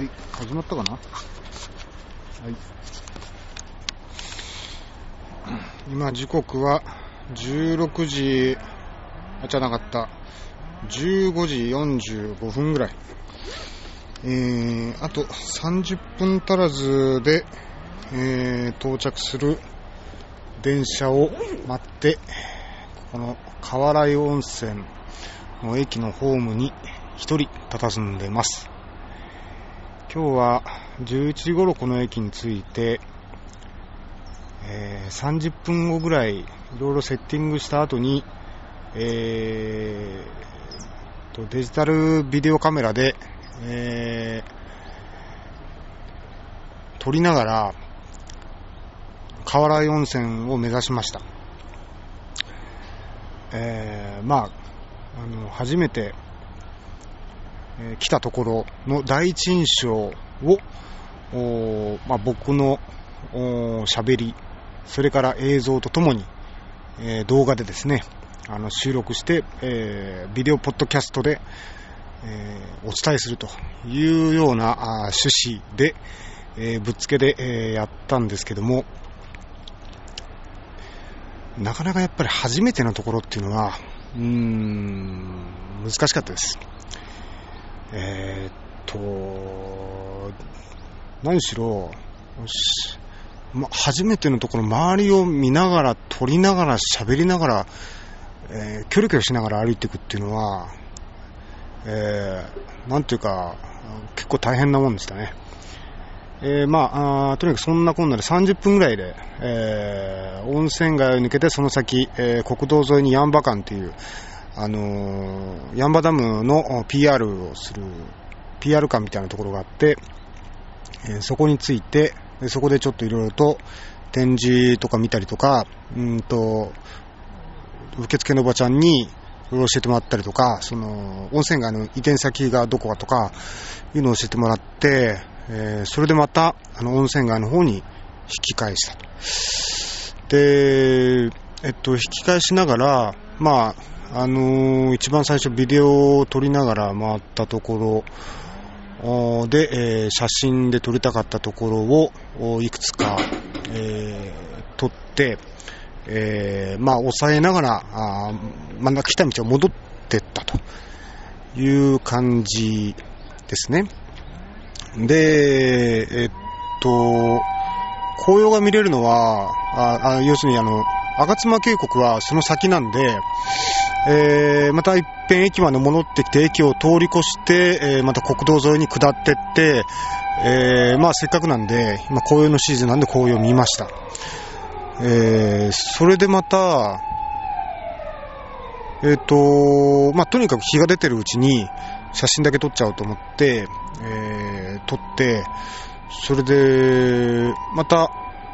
はい、始まったかな。はい、今時刻は16時じゃなかった15時45分ぐらい、あと30分足らずで、到着する電車を待って、この河原井温泉の駅のホームに一人佇んでます。今日は11時頃この駅に着いて、30分後ぐらいいろいろセッティングした後に、デジタルビデオカメラで、撮りながら河原井温泉を目指しました。初めて来たところの第一印象を僕の喋り、それから映像とともに、動画でですね収録して、ビデオポッドキャストで、お伝えするというような趣旨で、ぶっつけで、やったんですけども、なかなかやっぱり初めてのところっていうのは難しかったです。何しろ初めてのところ、周りを見ながら撮りながら喋りながら、キョロキョロしながら歩いていくっていうのは、なんていうか結構大変なもんでしたね。とにかくそんなこんなで30分ぐらいで、温泉街を抜けてその先、国道沿いにヤンバ館っていうヤンバダムの PR をする PR 館みたいなところがあって、そこに着いて、そこでちょっといろいろと展示とか見たりとか、受付のおばちゃんにいろいろ教えてもらったりとか、その温泉街の移転先がどこかとかいうのを教えてもらって、それでまた温泉街の方に引き返したと。で、引き返しながら、一番最初ビデオを撮りながら回ったところで、写真で撮りたかったところをいくつか、撮って、抑えながら真ん中来た道を戻ってったという感じですね。で、紅葉が見れるのは要するに吾妻渓谷はその先なんで、また一遍駅まで戻ってきて駅を通り越して、また国道沿いに下ってって、せっかくなんで今紅葉のシーズンなんで紅葉を見ました。それでまたとにかく日が出てるうちに写真だけ撮っちゃおうと思って、撮って、それでまた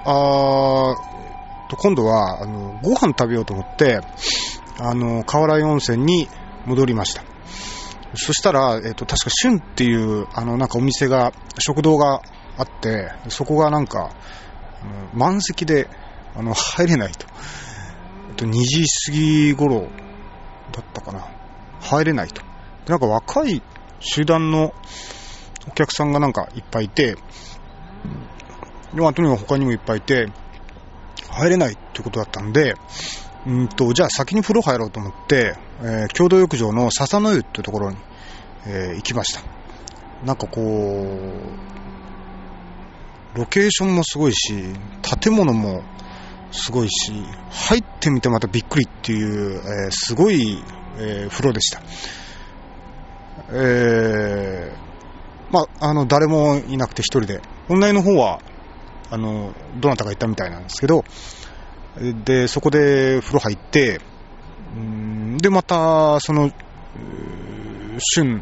今度はご飯食べようと思って河原井温泉に戻りました。そしたら、確か旬っていうなんかお店が食堂があって、そこがなんか満席で入れないと、2時過ぎ頃だったかな、入れないと。でなんか若い集団のお客さんがなんかいっぱいいて、とにかく他にもいっぱいいて入れないってことだったんで、じゃあ先に風呂入ろうと思って、共同浴場の笹の湯っていうところに、行きました。なんかこうロケーションもすごいし建物もすごいし、入ってみてまたびっくりっていう、すごい、風呂でした。誰もいなくて一人で、本来の方はどなたかいたみたいなんですけど、でそこで風呂入って、でまたその旬、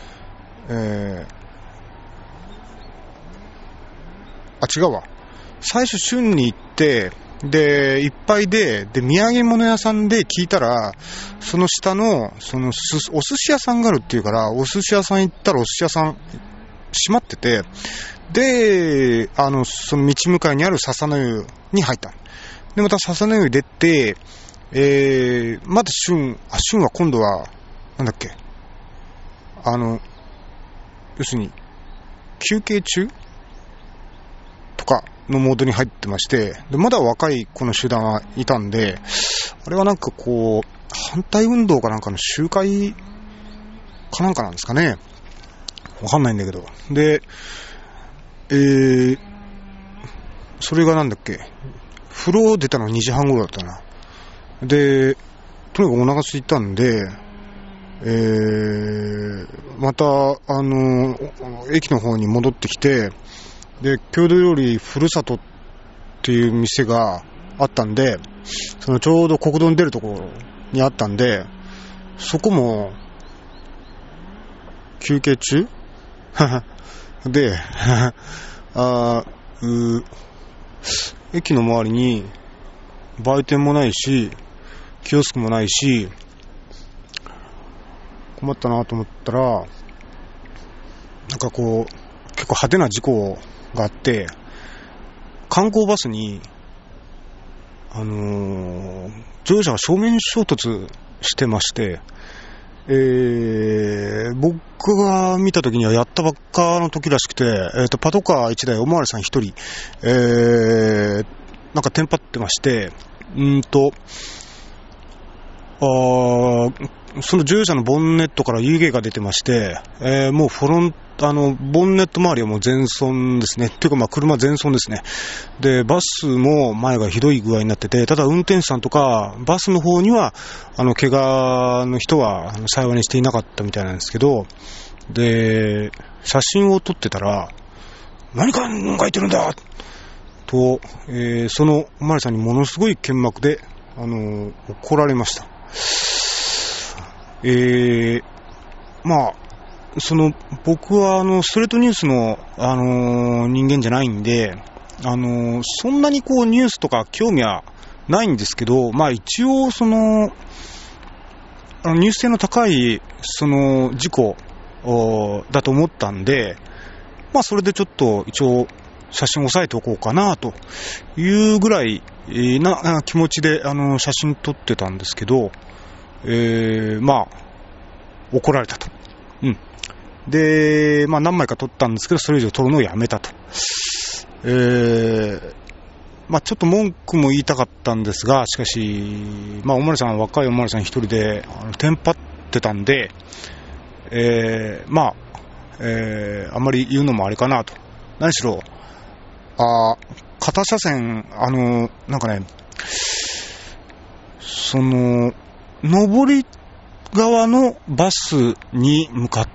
違うわ、最初旬に行って、でいっぱいで土産物屋さんで聞いたら、その下のお寿司屋さんがあるっていうから、お寿司屋さん行ったらお寿司屋さん閉まってて、でその道向かいにある笹の湯に入った。でまた笹の湯出て、また旬は今度はなんだっけ、要するに化休憩中とかのモードに入ってまして、でまだ若いこの集団はいたんで、あれはなんかこう反対運動かなんかの集会かなんかなんですかね、わかんないんだけど、で、それがなんだっけ、風呂出たの2時半頃だったな。で、とにかくお腹空いたんで、また駅の方に戻ってきて、で郷土料理ふるさとっていう店があったんで、そのちょうど国道に出るところにあったんで、そこも休憩中で駅の周りに売店もないしキオスクもないし、困ったなと思ったら、なんかこう結構派手な事故があって、観光バスに乗用車が正面衝突してまして、僕が見た時にはやったばっかの時らしくて、パトカー1台おまわりさん1人、なんかテンパってまして、その乗用車のボンネットから湯気が出てまして、もうボンネット周りはもう全損ですね。っていうかまあ車全損ですね。で、バスも前がひどい具合になってて、ただ運転手さんとかバスの方には怪我の人は幸いにしていなかったみたいなんですけど、で、写真を撮ってたら、何考えてるんだと、そのおまわりさんにものすごい剣幕で怒られました。まあ僕はストレートニュースの人間じゃないんで、そんなにこうニュースとか興味はないんですけど、まあ一応ニュース性の高い事故だと思ったんで、まあそれでちょっと一応写真を押さえておこうかなというぐらいな気持ちで写真撮ってたんですけど、まあ怒られたと。で、まあ何枚か撮ったんですけど、それ以上撮るのをやめたと。まあちょっと文句も言いたかったんですが、しかし、まあおまわりさんは若いおまわりさん一人でテンパってたんで、まあ、あんまり言うのもあれかなと。何しろ、片車線、なんかね、上り側のバスに向かって、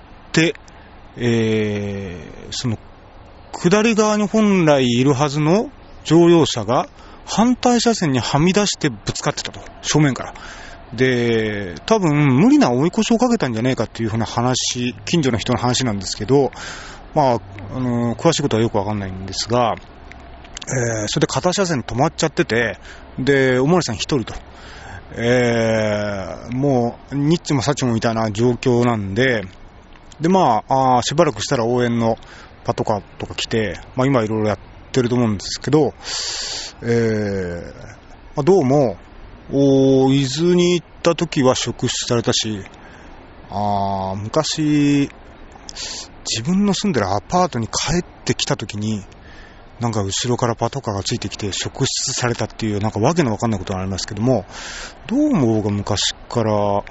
下り側に本来いるはずの乗用車が反対車線にはみ出してぶつかってたと、正面から。で、多分無理な追い越しをかけたんじゃねえかっていうふうな話、近所の人の話なんですけど、まあ、詳しいことはよくわかんないんですが、それで片車線止まっちゃってて、で、おまわりさん一人と。もうニッチもサチもみたいな状況なんで、でまあしばらくしたら応援のパトカーとか来て、まあ今いろいろやってると思うんですけど、どうも伊豆に行った時は職質されたし、昔自分の住んでるアパートに帰ってきた時になんか後ろからパトカーがついてきて職質されたっていうなんかわけのわかんないことがありますけども、どうも僕が昔からお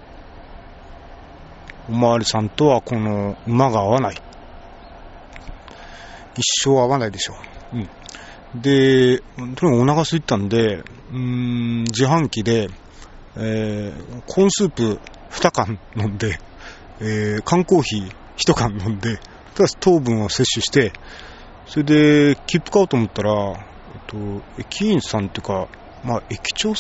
まわりさんとはこの馬が合わない、一生合わないでしょう。で、とにかくお腹空いたんで、自販機で、コーンスープ2缶飲んで、缶コーヒー1缶飲んで、プラス糖分を摂取して、それで切符買おうと思ったら、駅員さんっていうか、まあ駅長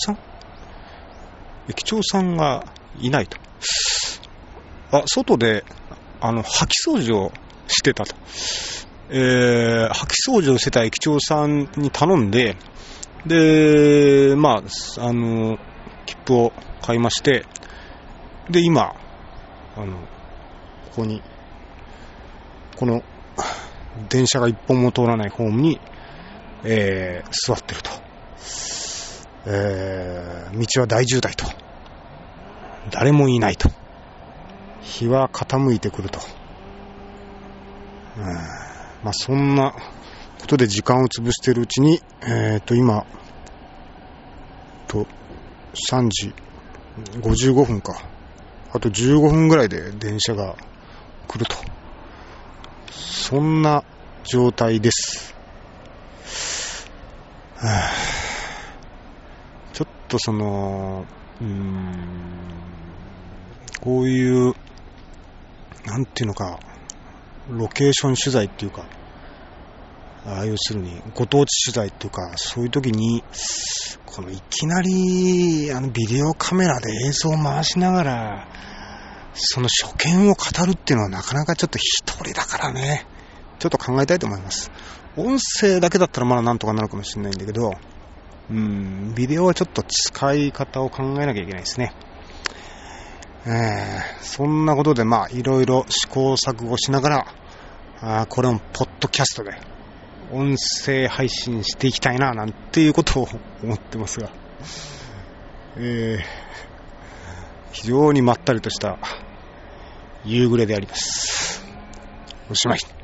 さんがいないと。外で掃き掃除をしてたと。掃き掃除をしてた駅長さんに頼んで、でまあ切符を買いまして、で今ここにこの電車が一本も通らないホームに、座ってると、道は大渋滞と、誰もいないと、日は傾いてくると、 そんなことで時間を潰しているうちに、今、3時55分か。あと15分ぐらいで電車が来ると。そんな状態です。ちょっとこういう、なんていうのか、ロケーション取材っていうか、要するにご当地取材っていうか、そういう時にいきなりビデオカメラで映像を回しながらその所見を語るっていうのはなかなかちょっと一人だからね、ちょっと考えたいと思います。音声だけだったらまだなんとかなるかもしれないんだけど、ビデオはちょっと使い方を考えなきゃいけないですね。そんなことでいろいろ試行錯誤しながら、これもポッドキャストで音声配信していきたいななんていうことを思ってますが、非常にまったりとした夕暮れであります。おしまい。